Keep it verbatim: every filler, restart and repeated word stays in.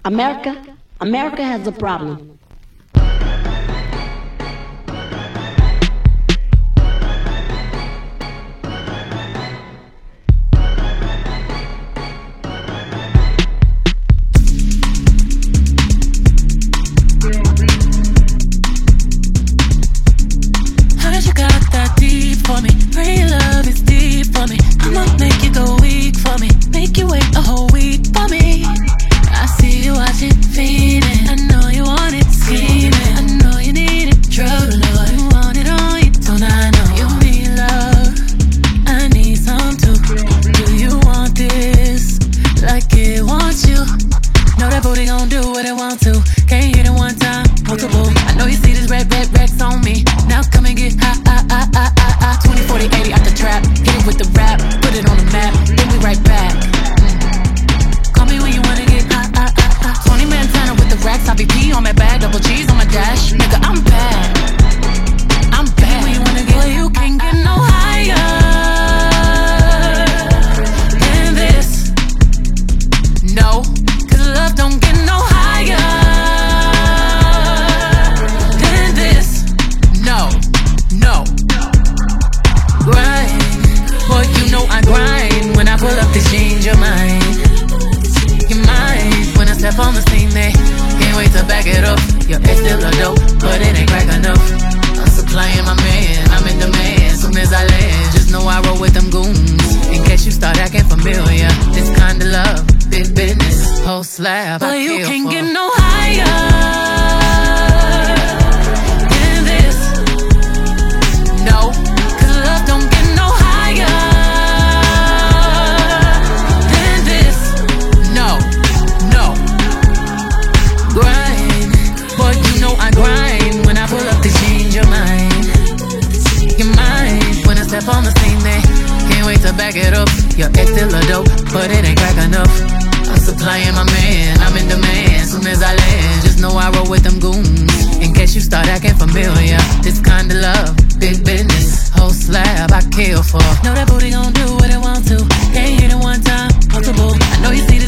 America, America has a problem. Slab, but you can't for. get no higher than this. No, cause love don't get no higher than this. No, no. Grind, boy, you know I grind. When I pull up to change your mind, your mind. When I step on the scene, they can't wait to back it up. Your ex still a dope, but it ain't crack enough. I'm supplying my man, I'm in demand. Soon as I land, just know I roll with them goons. In case you start acting familiar, this kind of love, big business, whole slab I kill for. Know that booty gon' do what it want to. Can't hit it one time, multiple. I know you see